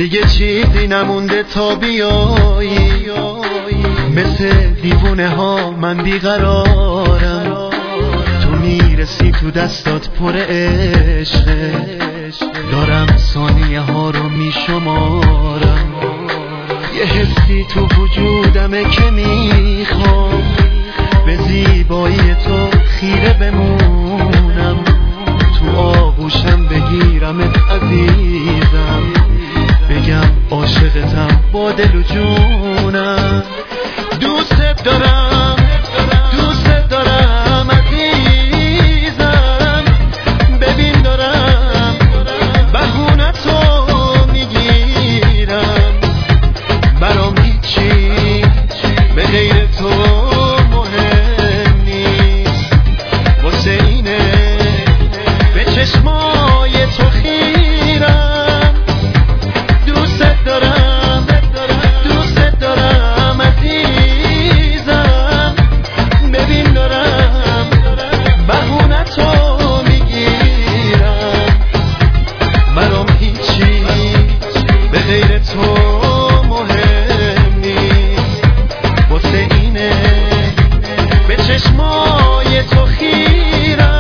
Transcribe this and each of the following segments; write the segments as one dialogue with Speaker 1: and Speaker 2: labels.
Speaker 1: دیگه چیزی نمونده تا بیایی، مثل دیوونه ها من بیقرارم. تو میرسی تو دستات پر عشقه، دارم ثانیه ها رو میشمارم. یه حسی تو وجودمه که میخوام به زیبایی تو خیره بمونم. تو آغوشم بگیرمت عزیزم، بگم عاشقتم با دل و جونم. دوست دارم، دوست دارم عزیزم. ببین دارم بهونه تو میگیرم. برام هیچی به غیر تو مهم نیست. واسه اینه به چشمای تو خیرم. دوست دارم، دوست دارم عزیزم. ببین دارم بهونه تو میگیرم. برام هیچی به غیر تو مهم نیست. واسه اینه به چشمای تو خیرم.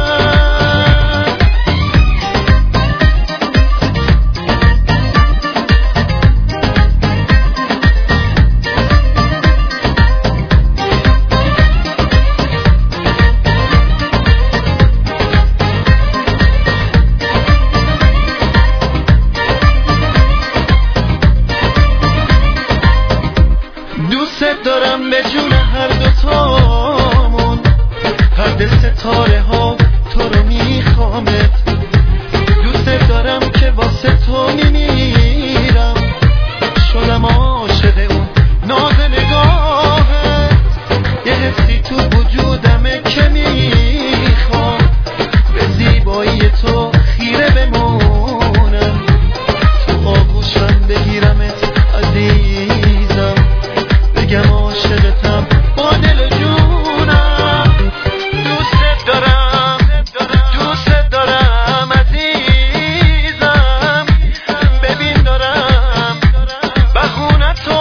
Speaker 1: دوست دارم به جون هر دوتامون، هر دل ستاره ها تو رو میخوامت. دوست دارم که واسه تو میمیرم. شدم عاشق اون ناز نگاهت. یه حسی تو وجودمه که میخوام به زیبایی تو خیره بمونم. تو آغوشم بگیرمت عزیزم، بگم عاشقتم با دل و جونم. دوست دارم، دوست دارم عزیزم. ببین دارم بهونه تو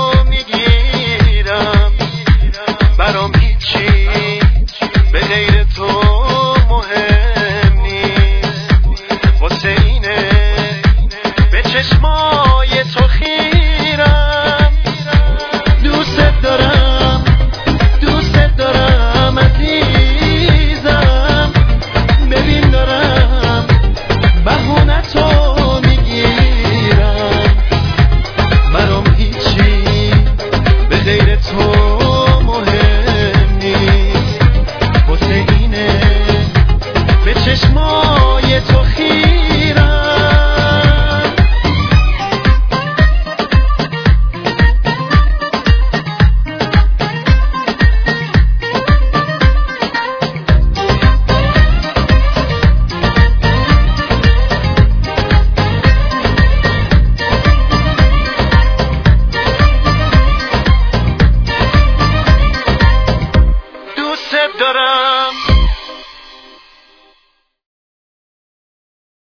Speaker 1: میگیرم. برام هیچی به غیر تو مهم نیست. واسه اینه به چشمای تو خیرم. دوست دارم، دوست دارم عزیزم. ببین دارم بهونه تو میگیرم. برام هیچی به غیر تو مهم نیست. واسه اینه به چشمای تو خیرم. دوست دارم.